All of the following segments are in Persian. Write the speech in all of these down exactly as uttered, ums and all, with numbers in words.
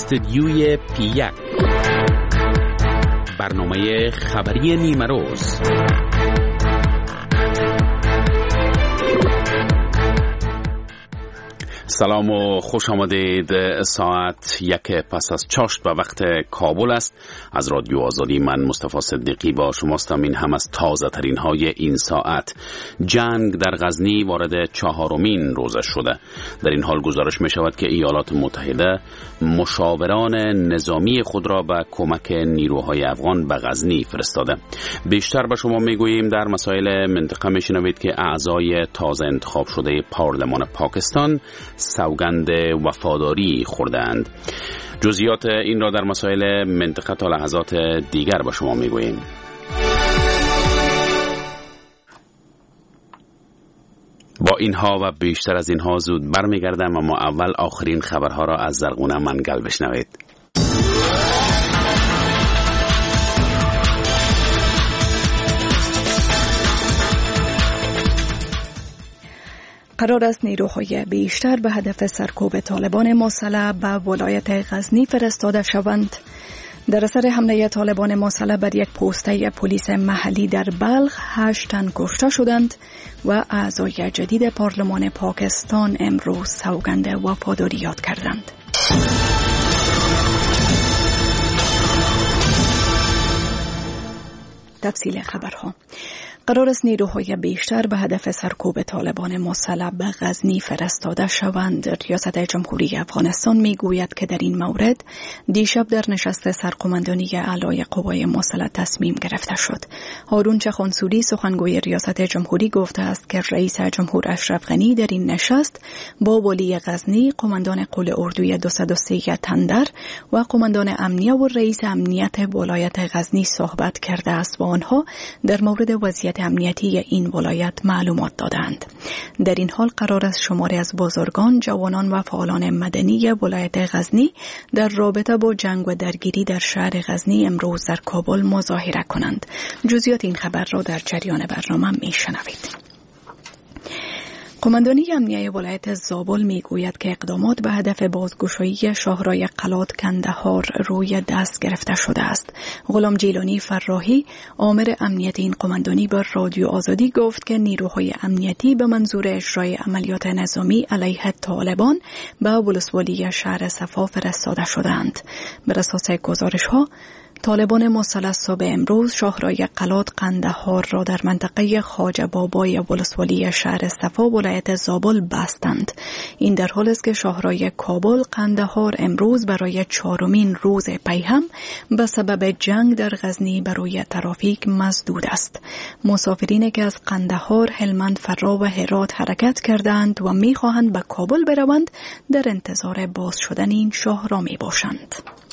استدیوی پی یک، برنامه خبری نیمه روز. سلام و خوش آمدید. ساعت یک پس از چاشت و وقت کابل است. از رادیو آزادی من مصطفی صدیقی با شماستم. این هم از تازه ترین های این ساعت. جنگ در غزنی وارد چهارمین روزش شده. در این حال گزارش می شود که ایالات متحده مشاوران نظامی خود را به کمک نیروهای افغان به غزنی فرستاده. بیشتر به شما می گوییم در مسائل منطقه می شنوید که اعضای تازه انتخاب شده پارلمان پاکستان سوگند وفاداری خوردند. جزئیات این را در مسائل منطقه تا لحظات دیگر با شما میگوییم. با اینها و بیشتر از اینها زود برمیگردم، اما اول آخرین خبرها را از زرغونه منگل بشنوید. قرار است نیروهای بیشتر به هدف سرکوب طالبان مسلح به ولایت غزنی فرستاده شوند. در اثر حمله طالبان مسلح بر یک پوسته پلیس محلی در بلخ هشت تن کشته شدند و اعضای جدید پارلمان پاکستان امروز سوگند وفاداری یاد کردند. تفصیل خبرها. قرار است نیروهای بیشتر به هدف سرکوب طالبان مسلح به غزنی فرستاده شوند. ریاست جمهوری افغانستان میگوید که در این مورد دیشب در نشست سرقماندانی اعلای قوای مسلح تصمیم گرفته شد. هارون چخانسوری سخنگوی ریاست جمهوری گفته است که رئیس جمهور اشرف غنی در این نشست با ولی غزنی، قماندان قول اردوی دویست و سه تندر و قماندان امنیه و رئیس امنیت ولایت غزنی صحبت کرده است و آنها در مورد وضعیت امنیتی این ولایت معلومات دادند. در این حال قرار است شماری از بزرگان، جوانان و فعالان مدنی ولایت غزنی در رابطه با جنگ و درگیری در شهر غزنی امروز در کابل مظاهره کنند. جزئیات این خبر را در جریان برنامه میشنوید. قماندانی امنیه ولایت زابل میگوید که اقدامات به هدف بازگشایی شاهراه قلات کندهار روی دست گرفته شده است. غلام جیلانی فراحی آمر امنیت این قماندانی به رادیو آزادی گفت که نیروهای امنیتی به منظور اجرای عملیات نظامی علیه طالبان به ولسوالی شهر صفا فرستاده شدند. بر اساس گزارش‌ها طالبان مسلح صبح امروز شاهراه قلات قندهار را در منطقه خواجه بابای ولسوالی شهر صفا ولایت زابل بستند. این در حالی است که شاهراه کابل قندهار امروز برای چهارمین روز پی هم به سبب جنگ در غزنی برای ترافیک مسدود است. مسافرینی که از قندهار، هلمند، فرا و هرات حرکت کردند و می‌خواهند به کابل بروند در انتظار باز شدن این شاهراه میباشند.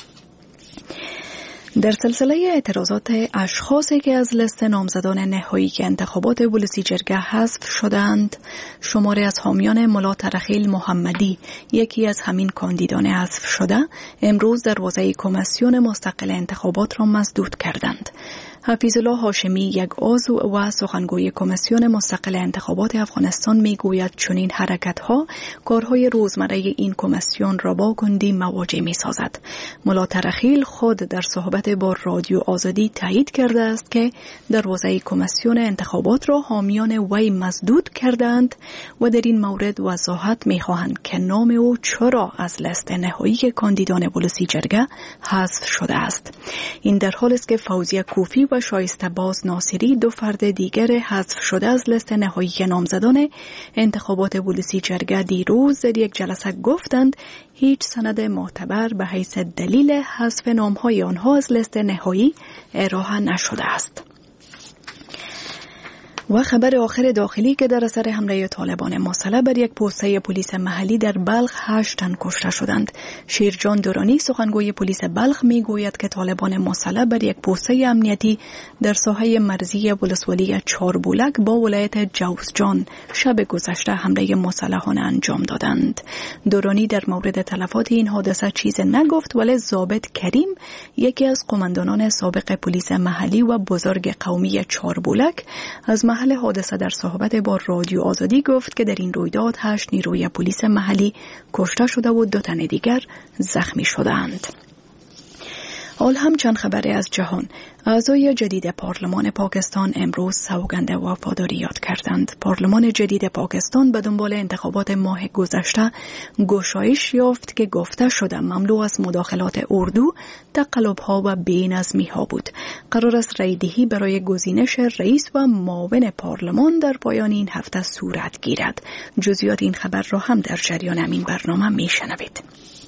در سلسله اعتراضات اشخاصی که از لیست نامزدان نهایی که انتخابات ولسی جرگه حذف شدند، شماری از حامیان ملا ترخیل محمدی، یکی از همین کاندیدان حذف شده، امروز دروازه کمیسیون مستقل انتخابات را مسدود کردند. حفیظ الله هاشمی، یک عضو و سخنگوی کمیسیون مستقل انتخابات افغانستان میگوید چنین حرکت‌ها کارهای روزمره این کمیسیون را با گندی مواجه می‌سازد. ملا ترخیل خود در صحبت با رادیو آزادی تایید کرده است که دروازه کمیسیون انتخابات را حامیان وی مسدود کردند و در این مورد وضاحت می‌خواهند که نام او چرا از لیست نهایی کاندیدان ولسی جرگه حذف شده است. این در حالی است که فوزیه کوفی و شایسته باز ناصری، دو فرد دیگر حذف شده از لیست نهایی نامزدان انتخابات ولسی جرگه، دیروز در یک جلسه گفتند هیچ سند معتبر به حیث دلیل حذف نام‌های آنها از لیست نهایی ارائه نشده است. و خبر آخر داخلی که در اثر حمله طالبان مسلح بر یک پوسته پلیس محلی در بلخ هشت تن کشته شدند. شیرجان دورانی سخنگوی پلیس بلخ میگوید که طالبان مسلح بر یک پوسته امنیتی در ساحه مرزی ولسوالی چاربولک با ولایت جوزجان شب گذشته حمله مسلحانه انجام دادند. دورانی در مورد تلفات این حادثه چیز نگفت، ولی ضابط کریم، یکی از قماندانان سابق پلیس محلی و بزرگ قومی چاربولک، از محل حادثه در صحبت با رادیو آزادی گفت که در این رویداد هشت نیروی پلیس محلی کشته شده و دو تن دیگر زخمی شدند. حال هم چند خبری از جهان. اعضای جدید پارلمان پاکستان امروز سوگند وفاداری یاد کردند. پارلمان جدید پاکستان به دنبال انتخابات ماه گذشته گشایش یافت که گفته شده مملو از مداخلات اردو، تقلب‌ها و بی‌نظمی‌ها بود. قرار است رایدهی برای گزینش رئیس و معاون پارلمان در پایان این هفته صورت گیرد. جزئیات این خبر را هم در جریان همین برنامه میشنوید.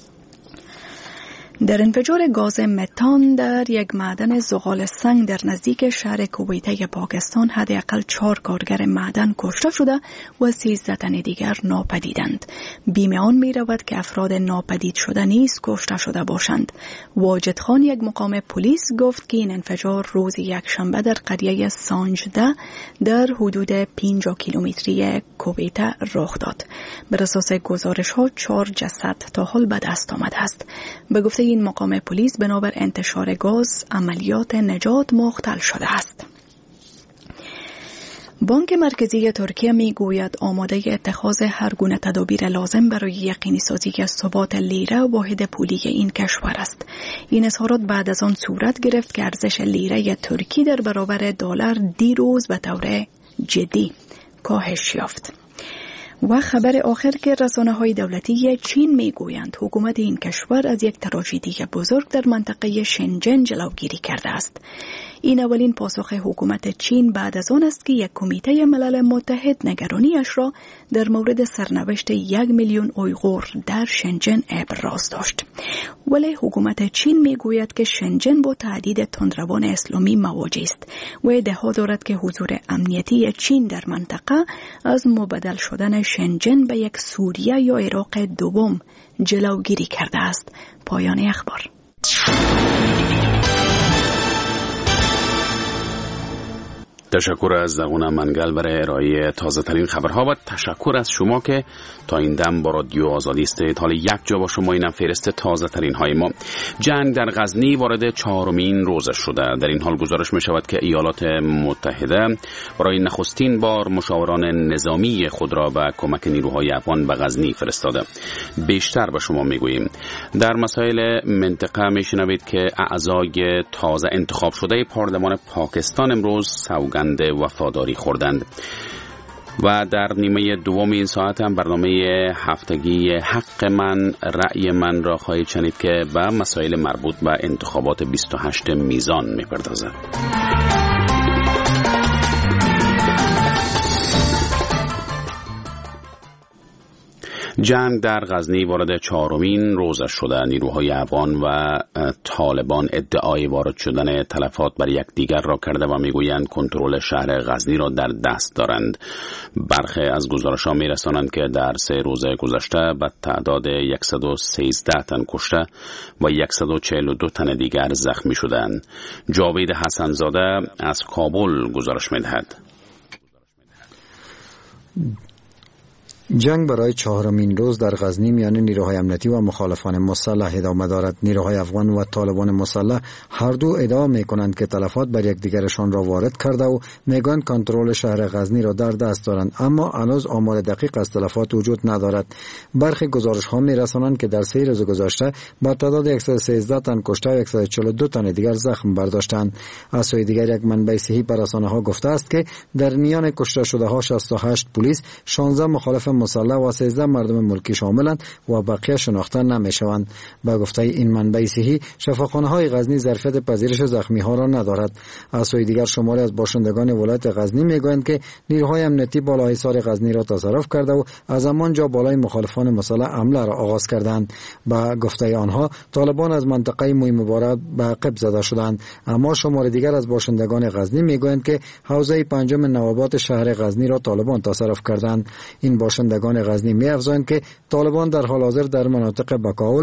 در انفجار گاز متان در یک معدن زغال سنگ در نزدیک شهر کویته پاکستان حداقل چهار کارگر معدن کشته شده و سیزده تن دیگر ناپدیدند. بیم آن می رود که افراد ناپدید شده نیز کشته شده باشند. واجد خان، یک مقام پلیس، گفت که این انفجار روز یکشنبه در قریه سانجده در حدود پنجاه کیلومتری کویته رخ داد. بر اساس گزارش ها چهار جسد تا حال به دست آمده است. به گفته این مقام پلیس بنابر انتشار گاز عملیات نجات مختل شده است. بانک مرکزی ترکیه می گوید آماده اتخاذ هر گونه تدابیر لازم برای یقینی سازی ثبات لیره واحد پولی این کشور است. این اظهارات بعد از آن صورت گرفت که ارزش لیره ترکی در برابر دلار دیروز به طور جدی کاهش یافت. و خبر آخر که رسانه‌های دولتی چین میگویند حکومت این کشور از یک تراژدی بزرگ در منطقه شنجن جلوگیری کرده است. این اولین پاسخ حکومت چین بعد از آن است که یک کمیته ملل متحد نگرانیش را در مورد سرنوشت یک میلیون اویغور در شنجن ابراز داشت. ولی حکومت چین میگوید که شنجن با تهدید تندروان اسلامی مواجه است و ادعا دارد که حضور امنیتی چین در منطقه از مبدل شدن شنجن به یک سوریه یا عراق دوم جلوگیری کرده است. پایان اخبار. تشکر از زغونه منگل برای ارائه تازه ترین خبرها و تشکر از شما که تا این دم با رادیو آزادی استید. حالا یک جا با شما اینم فهرست تازه ترین های ما. جنگ در غزنی وارد چهارمین روزش شده. در این حال گزارش می شود که ایالات متحده برای نخستین بار مشاوران نظامی خود را به کمک نیروهای افغان به غزنی فرستاده. بیشتر به شما می گوییم. در مسائل منطقه می شنوید که اعضای تازه انتخاب شده پارلمان پاکستان امروز سوگند وفاداری خوردند. و در نیمه دوم این ساعت هم برنامه هفتگی حق من رأی من را خواهید شنید که به مسائل مربوط به انتخابات بیست و هشتم میزان می‌پردازد. جنگ در غزنی وارد چهارمین روزش شده. نیروهای افغان و طالبان ادعای وارد شدن تلفات بر یکدیگر را کرده و میگویند کنترل شهر غزنی را در دست دارند. برخی از گزارش‌ها میرسانند که در سه روز گذشته به تعداد صد و سیزده تن کشته و صد و چهل و دو تن دیگر زخمی شدند. جاوید حسنزاده از کابل گزارش می‌دهد. جنگ برای چهارمین روز در غزنی میان نیروهای امنیتی و مخالفان مسلح ادامه دارد. نیروهای افغان و طالبان مسلح هر دو ادعا میکنند که تلفات بر یکدیگرشان را وارد کرده و میگویند کنترل شهر غزنی را در دست دارند، اما هنوز آمار دقیق از تلفات وجود ندارد. برخی گزارش ها میرسانند که در سه روز گذشته با تعداد صد و سیزده تن کشته و صد و چهل و دو تن دیگر زخم برداشتند. از سوی دیگر یک منبع صحی به رسانه ها گفته است که در میان کشته شده ها شصت و هشت پلیس، شانزده مخالف مسلح و سیزده مردم ملکی شاملند و بقیه شناخته نمیشوند. با گفته این منبع صحی، شفاخانه های غزنی ظرفیت پذیرش زخمی ها را ندارد. از سوی دیگر شماری از باشندگان ولایت غزنی میگویند که نیروهای امنیتی بالا حصار غزنی را تصرف کرده و از همان جا بالای مخالفان مسلح حمله را آغاز کردند. با گفته آنها طالبان از منطقه موی مبارک به عقب زده شدند، اما شمار دیگر از باشندگان غزنی میگویند که حوزه پنجم نوابات شهر غزنی را طالبان تصرف کردند. این باشندگان غزنی می افزایند که طالبان در حال حاضر در مناطق بکاول،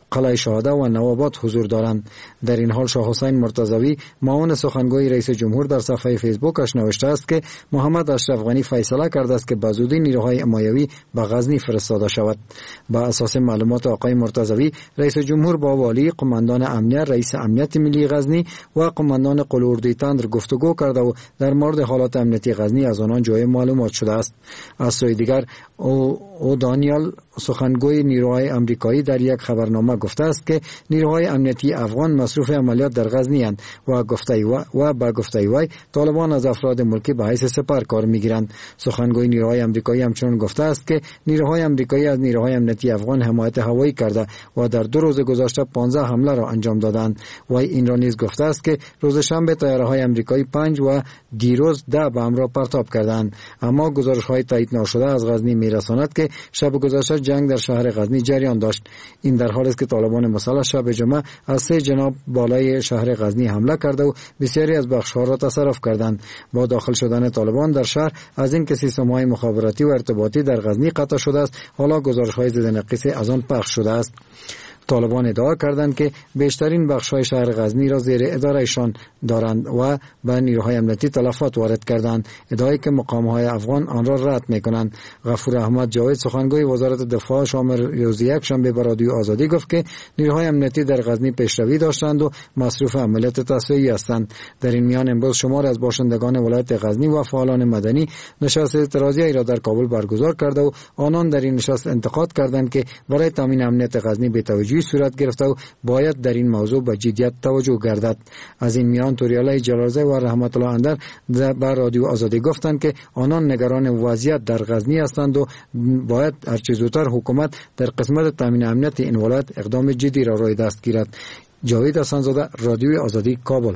قلعه شهاده و نواباد حضور دارند. در این حال شاه حسین مرتضوی معاون سخنگوی رئیس جمهور در صفحه فیسبوکش نوشته است که محمد اشرف غنی فیصله کرده است که به زودی نیروهای حمایوی به غزنی فرستاده شود. با اساس معلومات آقای مرتضوی، رئیس جمهور با والی، قماندان امنیت، رئیس امنیت ملی غزنی و قماندان قلوردی تندر گفتگو کرده و در مورد حالات امنیتی غزنی از آنان جای معلومات شده است. از سوی دیگر او, او دانیال سخنگوی نیروهای امریکایی در یک خبرنامه گفته است که نیروهای امنیتی افغان مصروف عملیات در غزنی اند و گفته و, و با گفته وی طالبان از افراد ملکی به حیث سپر کار میگیرند. سخنگوی نیروهای امریکایی همچنین گفته است که نیروهای امریکایی از نیروهای امنیتی افغان حمایت هوایی کرده و در دو روز گذشته پانزده حمله را انجام دادند. و این را نیز گفته است که روز شنبه طیاره‌های امریکایی پنج و دیروز ده بم را پرتاب کردند. اما گزارش‌های تایید نشده از غزنی می‌رساند که شب گذشته جنگ در شهر غزنی جریان داشت. این در حالی است که طالبان مسلح شب جمعه از سه جناب بالای شهر غزنی حمله کرده و بسیاری از بخش‌ها را تصرف کردند. با داخل شدن طالبان در شهر از این که سیستم‌های مخابراتی و ارتباطی در غزنی قطع شده است، حالا گزارش‌های ضد نقیص از آن پخش شده است. طالبان ادعا کردند که بیشترین بخش‌های شهر غزنی را زیر ادارهشان دارند و به نیروهای امنیتی تلفات وارد کردند، ادعایی که مقام‌های افغان آن را رد می‌کنند. غفور احمد جاوید سخنگوی وزارت دفاع شام روز یک شنبه به رادیو آزادی گفت که نیروهای امنیتی در غزنی پیشروی داشتند و مصروف عملیات تصفیه‌ای هستند. در این میان امروز شمار از باشندگان ولایت غزنی و فعالان مدنی نشست اعتراضی را در کابل برگزار کرده و آنان در این نشست انتقاد کردند که برای تامین امنیت غزنی بی‌توجهی صورت گرفته و باید در این موضوع به جدیت توجه گردد. از این میان توریالای جلالزاده و رحمت الله اندر در رادیو آزادی گفتند که آنان نگران وضعیت در غزنی هستند و باید هر چه زودتر حکومت در قسمت تامین امنیت این ولایت اقدام جدی را روی دست گیرد. جاوید حسن‌زاده، رادیو آزادی، کابل.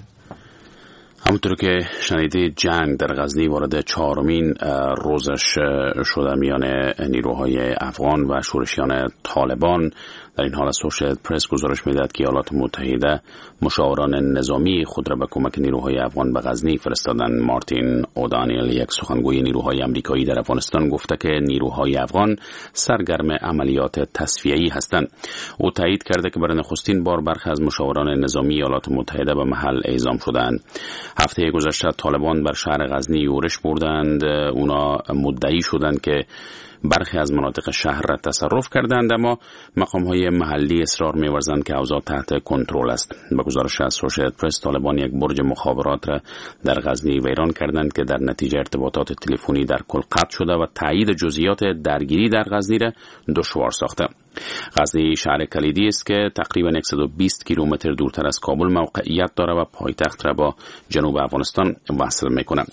همونطور که شنیدید، جنگ در غزنی وارد چهارمین روزش شده میان نیروهای افغان و شورشیان طالبان. در این حال اسوشییتد پرس گزارش می‌دهد که ایالات متحده مشاوران نظامی خود را به کمک نیروهای افغان به غزنی فرستادند. مارتین اودانیل، یک سخنگوی نیروهای آمریکایی در افغانستان، گفته که نیروهای افغان سرگرم عملیات تصفیه‌ای هستند. او تایید کرده که برای نخستین بار برخی از مشاوران نظامی ایالات متحده به محل اعزام شدند. هفته گذشته طالبان بر شهر غزنی یورش بردند. اونا مدعی شدند که برخی از مناطق شهر را تصرف کردند، اما مقام‌های محلی اصرار می‌ورزند که اوضاع تحت کنترل است. به گزارش اسوشییتد پرس، طالبان یک برج مخابرات را در غزنی ویران کردند که در نتیجه ارتباطات تلفنی در کل قطع شده و تایید جزئیات درگیری در غزنی را دشوار ساخته. غزنی شهر کلیدی است که تقریباً صد و بیست کیلومتر دورتر از کابل موقعیت دارد و پایتخت را با جنوب افغانستان وصل می‌کند.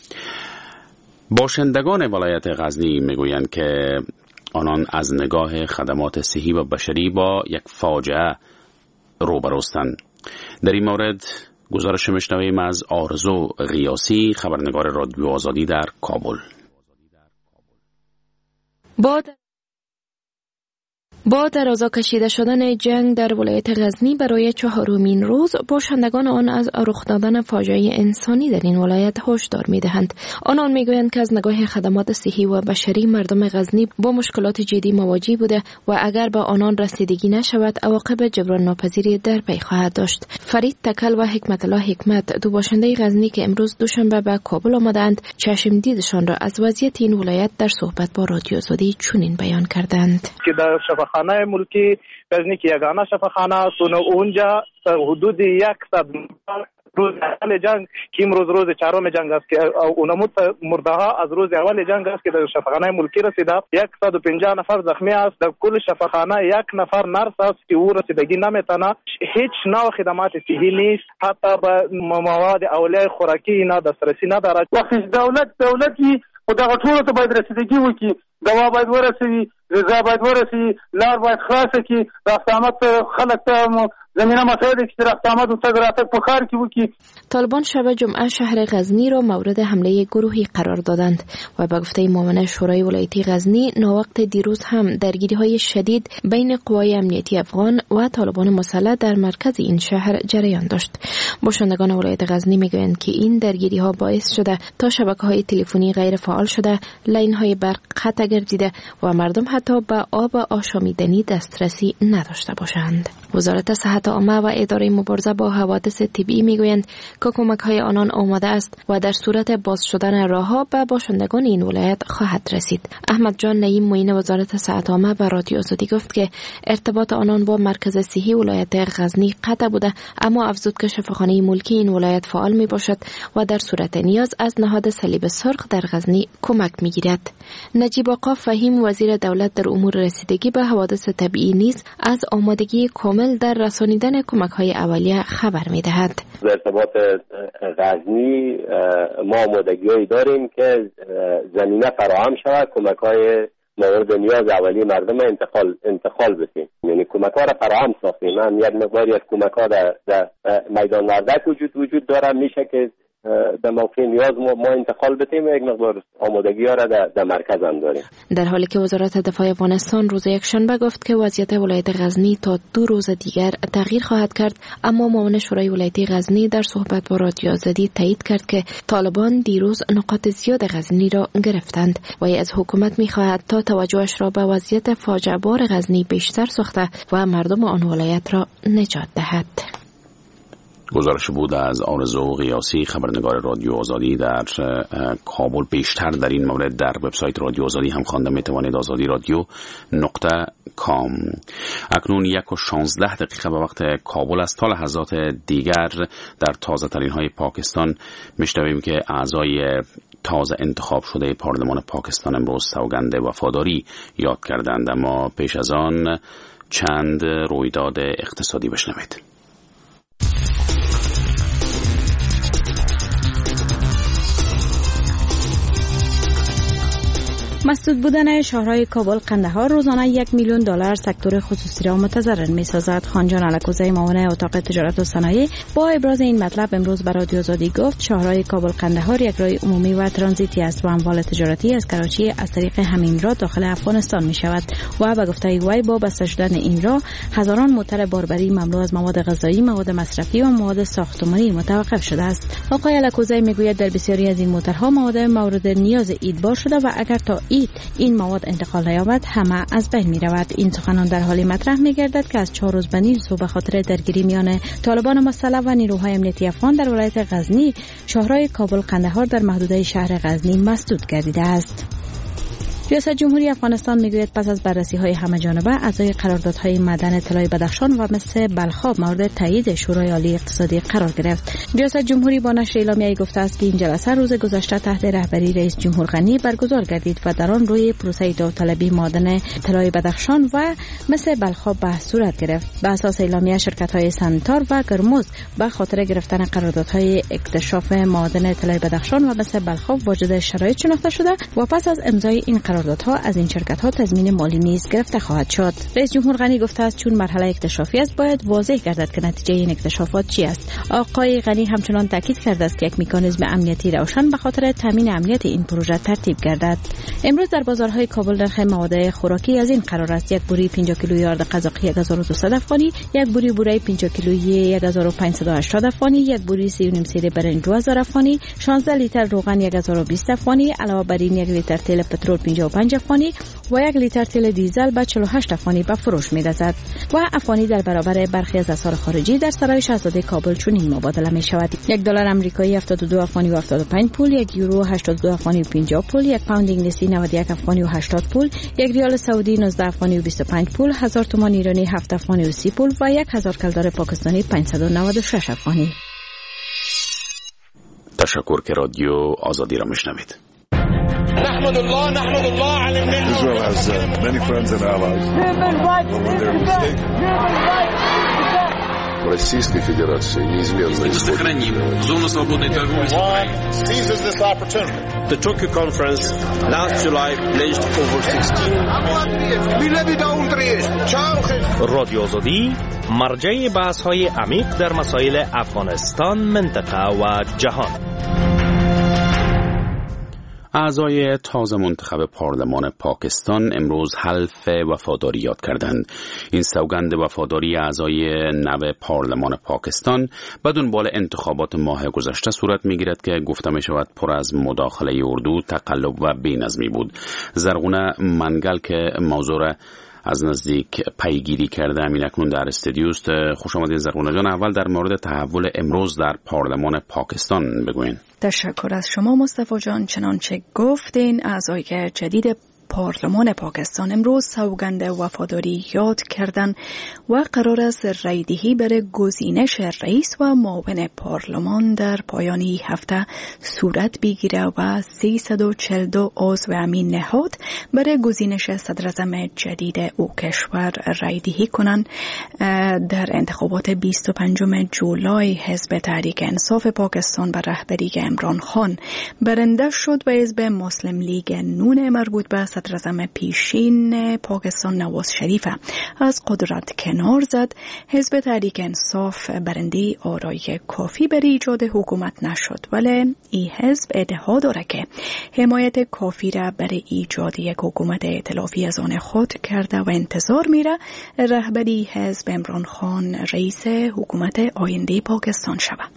باشندگان ولایت غزنی میگویند که آنان از نگاه خدمات صحی و بشری با یک فاجعه روبروستند. در این مورد گزارش میشنویم از آرزو غیاسی، خبرنگار رادیو آزادی در کابل. با با درازا کشیده شدن جنگ در ولایت غزنی برای چهارمین روز، باشندگان آن از رخ دادن فاجعه انسانی در این ولایت هشدار می‌دهند. آنان می‌گویند که از نگاه خدمات صحی و بشری مردم غزنی با مشکلات جدی مواجه بوده و اگر به آنان رسیدگی نشود عواقب جبران ناپذیری در پی خواهد داشت. فرید تکل و حکمت الله حکمت، دو باشنده غزنی که امروز دوشنبه به کابل آمدند، چشم دیدشان را از وضعیت این ولایت در صحبت با رادیو آزادی چنین بیان کردند. خانه ملکی غزنی که یگانه شفاخانه است و اونجا حدود صد روز اول جنگ که امروز روز چهارم جنگ است که اونموت مرده ها از روز اول جنگ است که در شفاخانه ملکی رسیده. صد و پنجاه نفر زخمی است. در کل شفاخانه یک نفر نرس است که او رسیدگی نمیتونه. هیچ نوع خدمات صحی نیست، حتی به مواد اولیه خوراکی اینا دسترسی ندارد. وقتی دولت دولتی و دغه ټولو ته باید رسیدگی وکړي، دوا باید ورسوي، غذا باید ورسوي، لار باید خلاصه کړي، رفت آمد خلک ته زمینه مساعد که رفت آمد و تگ راتگ په ښار کې وکړي. طالبان شب جمعه شهر غزنی را مورد حمله گروهی قرار دادند و به گفته معاون شورای ولایتی غزنی، ناوقت دیروز هم درگیری‌های شدید بین قوای امنیتی افغان و طالبان مسلح در مرکز این شهر جریان داشت. باشندگان ولایت غزنی میگویند که این درگیری‌ها باعث شده تا شبکه‌های تلفنی غیر فعال شده، لاین‌های برق قطع گردیده و مردم حتی به آب آشامیدنی دسترسی نداشته باشند. وزارت صحت عامه و اداره مبارزه با حوادث طبیعی میگویند که کمک‌های آنان آماده است و در صورت باز شدن راه‌ها به باشندگان این ولایت خواهد رسید. احمد جان نعیم معین وزارت صحت عامه به رادیو آزادی گفت که ارتباط آنان با مرکز صحی ولایت غزنی قطع بوده، اما افزود که شفاخانه ملکی این ولایت فعال می باشد و در صورت نیاز از نهاد صلیب سرخ در غزنی کمک می گیرد. نجیب آقا فهیم وزیر دولت در امور رسیدگی به حوادث طبیعی نیز از آمادگی کامل در رسانیدن کمک‌های اولیه خبر می دهد. در ارتباط غزنی ما آمادگی‌هایی داریم که زمینه فراهم شود کمک‌های مورد نیاز اولیه مردم انتقال انتقال بسیم، یعنی کمک‌ها را فراهم ساختیم. هم یک مقداری از کمک‌ها در, در میدان وردک وجود وجود داره، میشه که در موقع نیاز ما, ما انتقال بتیم و یک مقدار آمادگی ها را در, در مرکز هم داریم. در حالی که وزارت دفاع افغانستان روز یکشنبه گفت که وضعیت ولایت غزنی تا دو روز دیگر تغییر خواهد کرد، اما معاون شورای ولایتی غزنی در صحبت با رادیو آزادی تایید کرد که طالبان دیروز نقاط زیاد غزنی را گرفتند و از حکومت می‌خواهد تا توجهش را به وضعیت فاجعه بار غزنی بیشتر ساخته و مردم آن ولایت را نجات دهد. گزارش بود از آرزو قیاسی، خبرنگار رادیو آزادی در کابل. بیشتر در این مورد در وبسایت رادیو آزادی هم خوانده میتوانید، آزادی رادیو نقطه کام. اکنون یک و شانزده دقیقه به وقت کابل است. تا لحظات دیگر در تازه ترین های پاکستان میشنویم که اعضای تازه انتخاب شده پارلمان پاکستان امروز سوگند وفاداری یاد کردند، اما پیش از آن چند رویداد اقتصادی بشنوید. مسدود بودن شهرهای کابل قندهار روزانه یک میلیون دلار سکتور خصوصی را متضرر می‌سازد. خانجان علکوزی معاون اتاق تجارت و صنایع با ابراز این مطلب امروز به رادیو آزادی گفت شهرهای کابل قندهار یک راه عمومی و ترانزیتی است و اموال تجارتی از کراچی از طریق همین راه داخل افغانستان می‌شود و به گفته وی با بسته شدن این راه هزاران موتر باربری مملو از مواد غذایی، مواد مصرفی و مواد ساختمانی متوقف شده است. آقای علکوزی میگوید در بسیاری از این موترها مواد مورد نیاز ایدبار شده و اگر تا این مواد انتقال نیابد همه از بین می رود. این سخنان در حالی مطرح می گردد که از چهار روز به نیز به خاطر درگیری میان طالبان مسلح و نیروهای امنیتی افغان در ولایت غزنی شهرهای کابل قندهار در محدوده شهر غزنی مسدود گردیده است. ریاست جمهوری افغانستان میگوید پس از بررسی‌های همه‌جانبه اعضای قراردادهای معدن طلای بدخشان و مس بلخاب مورد تایید شورای عالی اقتصادی قرار گرفت. ریاست جمهوری با نشر اعلامیه‌ای گفته است که این جلسه روز گذشته تحت رهبری رئیس جمهور غنی برگزار گردید و در آن روی پروسه داوطلبی معدن طلای بدخشان و مس بلخاب بحث صورت گرفت. به اساس اعلامیه شرکت‌های سنتار و گرموز به خاطر گرفتن قراردادهای اکتشاف معدن طلای بدخشان و مس بلخاب واجد شرایط شناخته شده و پس از امضای این قراردادها از این شرکت‌ها تضمین مالی نیز گرفته خواهد شد. رئیس جمهور غنی گفته است چون مرحله اکتشافی است باید واضح گردد که نتیجه این اکتشافات چی است. آقای غنی همچنان تاکید کرده است که یک مکانیزم امنیتی روشن به خاطر تامین امنیت این پروژه ترتیب گردد. امروز در بازارهای کابل نرخ مواد خوراکی از این قرار است: یک بوری پنجاه کیلویی آرد قزاقی یک هزار و دویست افغانی، یک بوری بوره پنجاه کیلویی یک هزار و پانصد و هشتاد افغانی، یک بوری سی و نیم سیر برنج دو هزار افغانی، شانزده لیتر روغن یک هزار و بیست افغانی، علاوه بر این یک لیتر تیل پترول پنجاه و پنج افغانی و یک لیتر تیل دیزل به چهل و هشت افغانی به فروش می‌رسد و افغانی در برابر برخی از اسعار خارجی در سرای شاهزاده کابل چنین مبادله می‌شود: یک دلار آمریکایی هفتاد و دو افغانی و هفتاد و پنج پول، یک یورو هشتاد و دو افغانی و پنجاه پول، یک پوند انگلیسی نود و یک افغانی و هشتاد پول، یک ریال سعودی نوزده افغانی و بیست و پنج پول، هزار تومان ایرانی هفت افغانی و سی پول و یک هزار کلدار پاکستانی پانصد و نود و شش افغانی. تشکر که رادیو آزادی را میشنوید. نحمد الله نحمد الله على النعمة. Israel has uh, many friends and allies. Российской Федерации неизменно сохраним зону свободной торговли с Украиной. Seizes this opportunity. The Tokyo conference last July pledged over sixteen. رادیو آزادی مرجع بحث‌های عمیق در مسائل افغانستان، منطقه و جهان. اعضای تازه منتخب پارلمان پاکستان امروز حلف وفاداری یاد کردند. این سوگند وفاداری اعضای نو پارلمان پاکستان به دنبال انتخابات ماه گذشته صورت می‌گیرد که گفته می‌شود پر از مداخله اردو، تقلب و بی‌نظمی بود. زرغونه منگل که موضوع از نزدیک پیگیری کرده. همین اکنون در استودیو است. خوش آمدید زرغونه جان. اول در مورد تحول امروز در پارلمان پاکستان بگوین. تشکر از شما مصطفی جان. چنانچه گفتین اعضای جدید پارلمان پاکستان امروز سوگند وفاداری یاد کردند و قرار است رایدهی برای گزینش رئیس و معاون پارلمان در پایان هفته صورت بگیره و سیصد و چهل و دو عضو امین نهاد برای گزینش صدر اعظم جدید او کشور رایدهی کنند. در انتخابات بیست و پنجم جولای حزب تحریک انصاف پاکستان بر رهبری عمران خان برنده شد و حزب مسلم لیگ نون مربوط به صدر اعظم پیشین پاکستان نواز شریف از قدرت کنار زد. حزب تحریک انصاف برنده آرای کافی برای ایجاد حکومت نشد، ولی این حزب ادعا داره که حمایت کافی را برای ایجاد یک حکومت ائتلافی از آن خود کرده و انتظار میره رهبری حزب عمران خان رئیس حکومت آینده پاکستان شود.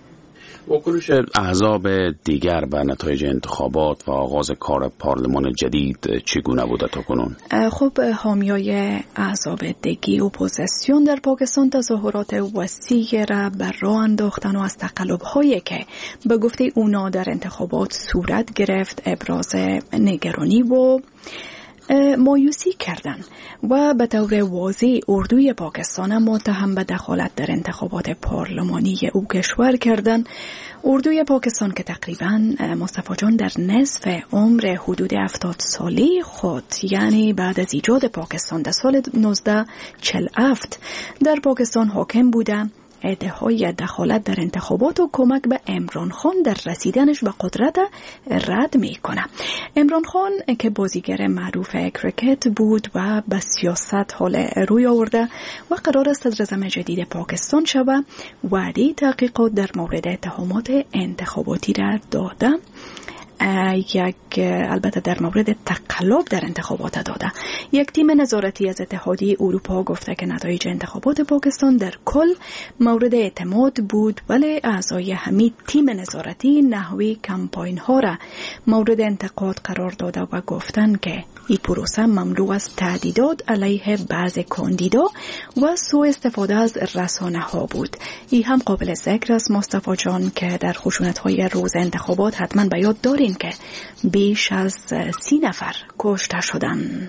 واکنش احزاب دیگر به نتایج انتخابات و آغاز کار پارلمان جدید چگونه بوده تا کنون؟ خب حامیای احزاب دیگی اپوزیسیون در پاکستان تظاهرات وسیع را بر راه انداختن و از تقلب‌هایی که به گفته اونا در انتخابات صورت گرفت ابراز نگرانی و مایوسی کردند و به طور واضح اردوی پاکستان متهم به دخالت در انتخابات پارلمانی او کشور کردند. اردوی پاکستان که تقریباً مصطفی جان در نصف عمر حدود هفتاد سالی خود، یعنی بعد از ایجاد پاکستان در سال نوزده چهل و هفت در پاکستان حاکم بوده، ادعای دخالت در انتخابات و کمک به عمران خان در رسیدنش به قدرت رد میکنه. عمران خان که بازیگر معروف کرکت بود و به سیاست حال روی آورده و قرار است صدر اعظم جدید پاکستان شود، وعده تحقیقات در مورد اتهامات انتخاباتی را داده. یک البته در مورد تقلب در انتخابات داده. یک تیم نظارتی از اتحادیه اروپا گفته که نتایج انتخابات پاکستان در کل مورد اعتماد بود، ولی اعضای همین تیم نظارتی نحوه کمپاین ها را مورد انتقاد قرار داده و گفتند که این پروسه مملو از تهدیدات علیه بعض کاندیدا و سوء استفاده از رسانه ها بود. این هم قابل ذکر است مصطفی جان که در خشونت های روز انتخابات حتما به یاد دارین که بیش از سی نفر کشته شدند.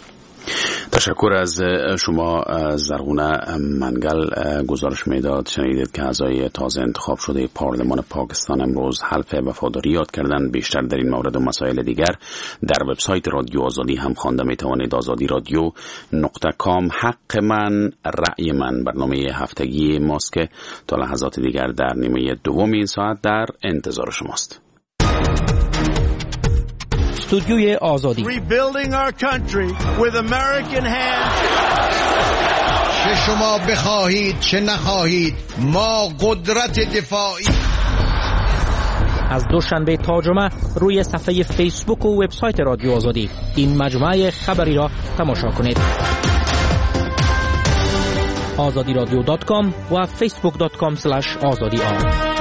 تشکر از شما زرغونه منگل. گزارش میداد شنیدید که اعضای تازه انتخاب شده پارلمان پاکستان امروز حلف وفاداری یاد کردند. بیشتر در این مورد و مسائل دیگر در وبسایت رادیو آزادی هم خوانده میتوانید. آزادی رادیو نقطه کام. حق من رأی من برنامه هفتگی ماست که تا لحظات دیگر در نیمه دوم این ساعت در انتظار شماست. استودیوی آزادی. Rebuilding our country with American hands. چه شما بخواهید چه نخواهید ما قدرت دفاعی. از دوشنبه تا جمعه روی صفحه فیسبوک و وبسایت رادیو آزادی این مجموعه خبری را تماشا کنید. آزادی رادیو دات کام و فیسبوک دات کام اسلش آزادی آر.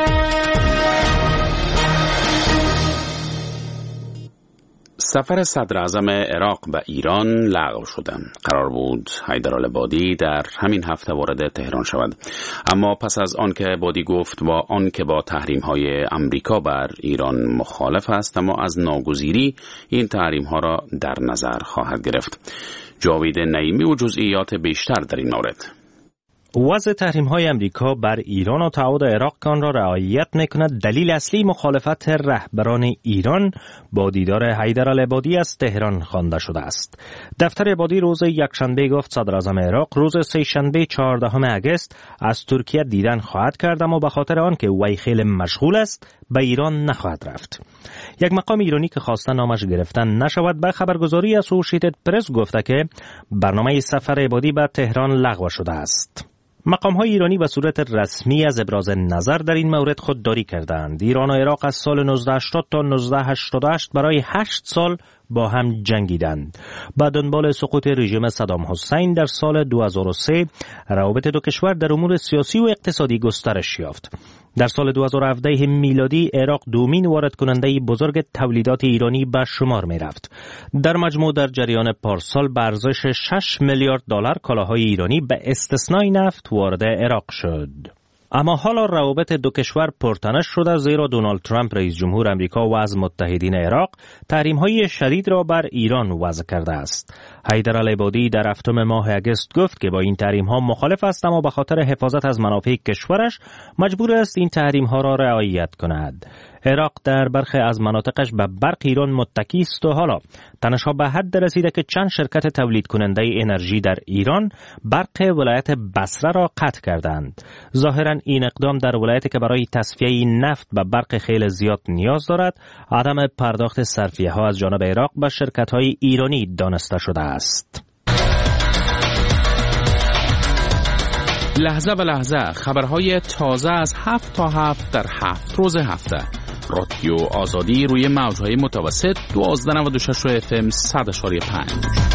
سفر صدر اعظم عراق به ایران لغو شده. قرار بود حیدرالعبادی در همین هفته وارد تهران شود، اما پس از آن که عبادی گفت با آن که با تحریم‌های امریکا بر ایران مخالف است، اما از ناگزیری این تحریم‌ها را در نظر خواهد گرفت. جاوید نعیمی و جزئیات بیشتر در این مورد. وضع تحریم‌های امریکا بر ایران و تعهد عراق که آن را رعایت می‌کند دلیل اصلی مخالفت رهبران ایران با دیدار حیدرالعبادی از تهران خوانده شده است. دفتر عبادی روز یکشنبه گفت صدر اعظم عراق روز سه‌شنبه چهاردهم اگست از ترکیه دیدن خواهد کرد، اما به خاطر آن که وی خیلی مشغول است به ایران نخواهد رفت. یک مقام ایرانی که خواسته نامش گرفتن نشود به خبرگزاری اسوشییتد پرس گفته که برنامه سفر عبادی به تهران لغو شده است. مقام‌های ایرانی به صورت رسمی از ابراز نظر در این مورد خودداری کردند. ایران و عراق از سال نوزده هشتاد تا نوزده هشتاد و هشت برای هشت سال با هم جنگیدند. بعد دنبال سقوط رژیم صدام حسین در سال دو هزار و سه روابط دو کشور در امور سیاسی و اقتصادی گسترش یافت. در سال دو هزار و هفده میلادی عراق دومین وارد کننده بزرگ تولیدات ایرانی به شمار می رفت. در مجموع در جریان پارسال به ارزش شش میلیارد دلار کالاهای ایرانی به استثنای نفت وارد عراق شد. اما حالا روابط دو کشور پرتنش شده، زیرا دونالد ترامپ رئیس جمهور آمریکا و از متحدین عراق تحریم‌های شدید را بر ایران وضع کرده است. حیدرالعبادی در هفتم ماه اگست گفت که با این تحریم‌ها مخالف است، اما به خاطر حفاظت از منافع کشورش مجبور است این تحریم‌ها را رعایت کند. عراق در برخی از مناطقش به برق ایران متکی است و حالا تنش‌ها به حد رسیده که چند شرکت تولید کننده انرژی در ایران برق ولایت بصره را قطع کردند. ظاهراً این اقدام در ولایتی که برای تصفیه نفت به برق خیلی زیاد نیاز دارد، عدم پرداخت صرفیه‌ها از جانب عراق به شرکت‌های ایرانی دانسته شده است. لحظه به لحظه خبرهای تازه از هفت تا هفت در هفت روز هفته. رادیو آزادی روی موجهای متوسط دوازده و نود و شش اف ام صد اشاری پنج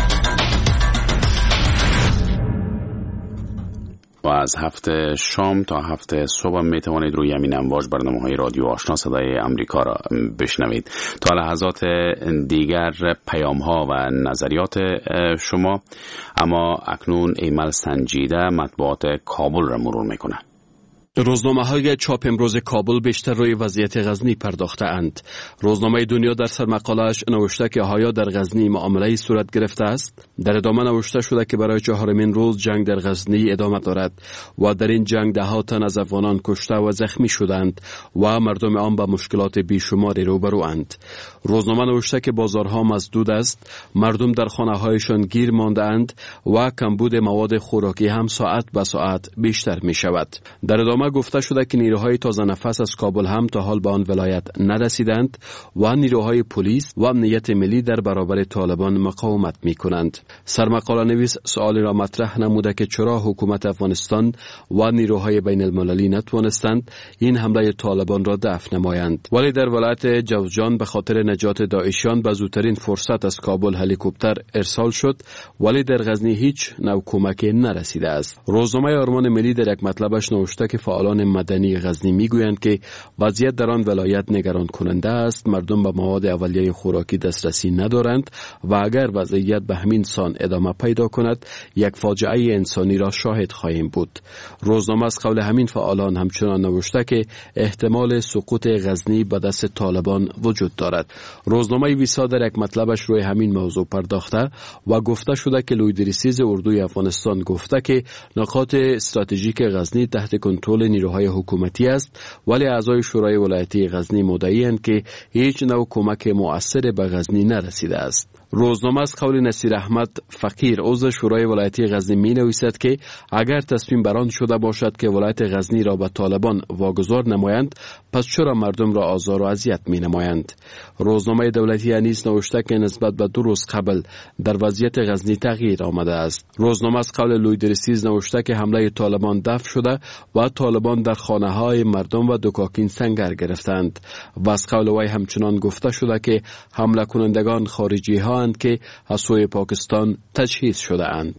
و از هفته شام تا هفته صبح می توانید روی همین امواج برنامه‌های رادیو آشنا صدای امریکا را بشنوید. تا لحظات دیگر پیام‌ها و نظریات شما، اما اکنون ایمل سنجیده مطبوعات کابل را مرور می‌کنه. روزنامه‌های چاپ امروز کابل بیشتر روی وضعیت غزنی پرداخته اند. روزنامه دنیا در سرمقاله‌اش نوشته که آیا در غزنی معامله‌ای صورت گرفته است. در ادامه نوشته شده که برای چهارمین روز جنگ در غزنی ادامه دارد و در این جنگ ده ها تن از افغانان کشته و زخمی شدند و مردم آن با مشکلات بیشماری روبروند. روزنامه نوشته که بازارها مسدود است، مردم در خانه‌هایشان گیر مانده‌اند و کمبود مواد خوراکی هم ساعت به ساعت بیشتر می‌شود. در ادامه گفته شده که نیروهای تازه نفس از کابل هم تا حال به آن ولایت نرسیدند و نیروهای پلیس و امنیت ملی در برابر طالبان مقاومت می کنند. سرمقاله نویس سوالی را مطرح نموده که چرا حکومت افغانستان و نیروهای بین المللی نتوانستند این حمله طالبان را دفع نمایند. ولی در ولایت جوزجان به خاطر نجات داعشیان به زودترین فرصت از کابل هلیکوپتر ارسال شد، ولی در غزنی هیچ نوع کمکی نرسیده است. روزنامه آرمان ملی در یک مطلبش نوشته که فعالان مدنی غزنی میگویند که وضعیت در آن ولایت نگران کننده است. مردم به مواد اولیه خوراکی دسترسی ندارند و اگر وضعیت به همین سان ادامه پیدا کند یک فاجعه انسانی را شاهد خواهیم بود. روزنامه از قول همین فعالان همچنان نوشته که احتمال سقوط غزنی به دست طالبان وجود دارد. روزنامه ویسا در یک مطلبش روی همین موضوع پرداخته و گفته شده که لویدریسیز اردوی افغانستان گفته که نقاط استراتژیک غزنی تحت کنترل نیروهای حکومتی است، ولی اعضای شورای ولایتی غزنی مدعی‌اند که هیچ نوع کمک مؤثر به غزنی نرسیده است. روزنامه از قول نصیر احمد فقیر عضو شورای ولایتی غزنی می نویسد که اگر تصمیم بران شده باشد که ولایت غزنی را به طالبان واگذار نمایند، پس چرا مردم را آزار و اذیت می نمایند؟ روزنامه دولتی نیز نوشته که نسبت به دو روز قبل در وضعیت غزنی تغییر آمده است. روزنامه از قول لویدریسیز نوشته که حمله طالبان دفع شده و طالبان در خانه های مردم و دکاکین سنگر گرفتند و از قول وی همچنان گفته شده که حمله کنندگان خارجی ها که از سوی پاکستان تجهیز شده اند.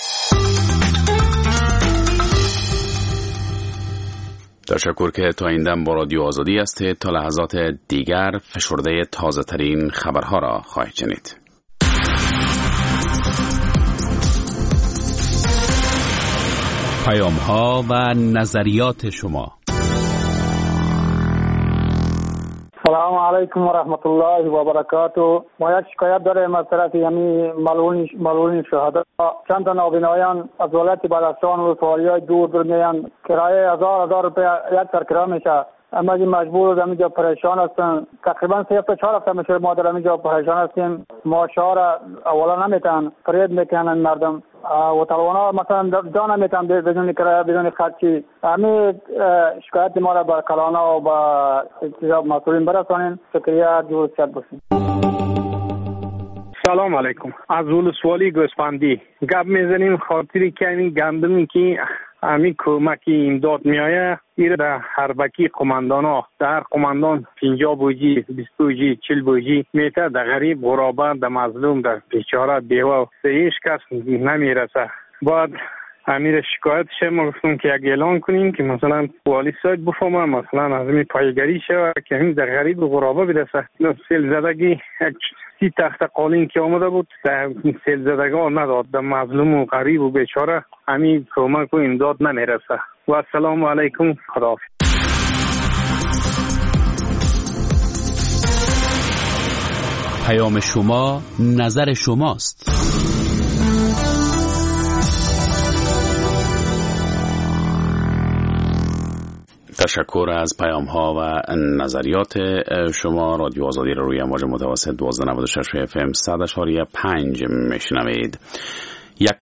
تشکر که تا این دم با رادیو آزادی هستید. تا لحظات دیگر فشرده تازه ترین خبرها را خواهید شنید. پیام ها و نظریات شما. سلام علیکم و رحمت الله و برکاته. ما یک شکایت داریم از طرف یعنی ملعون ملعون شهدا. چند تا نابینایان از ولایت بدخشان و ولایت‌های دور دور میان، کرایه هزار هزار روپیه یک سر کرایه میشه. اما این مجبور از اینجا پریشان هستن. تقریبا سه تا چهار هفته میشه ما در اینجا پریشان هستیم. ماشا را اولا نمیتن فرید میکنن مردم و طالبانا مثلا جان نمیتن بدون کرایه بدون خرچی. همین شکایت ما را به کلانا و به مسئولین برسانین. شکریه جور سیاد باشین. سلام علیکم. از ولسوالی گوسفندی گپ میزنیم خاطری که این گندمی که امی کمکی امداد میایه ایره در هربکی قماندان ها در قماندان پنجاه بوجی بیست بوجی چل بوجی میته در غریب غرابت در مظلوم در بیچاره بیوه و هیچ کس نمیرسه. باید امیر شکایتش ما گفتم که یک اعلان کنیم که مثلا والی سایت بفهمه مثلا از این پایگری شود که این در غریب و غرابه برسه. سیل زدگی سی تخت قالین که آمده بود در سیل زدگا نداد، در مظلوم و غریب و بیچاره همین کمک و امداد نمیرسه. و السلام علیکم، خداحافظ. پیام شما نظر شماست. تشکر از پیام ها و نظریات شما. رادیو آزادی را روی امواج متوسط دوازده نود و شش اف ام صد اشاری پنج میشنوید.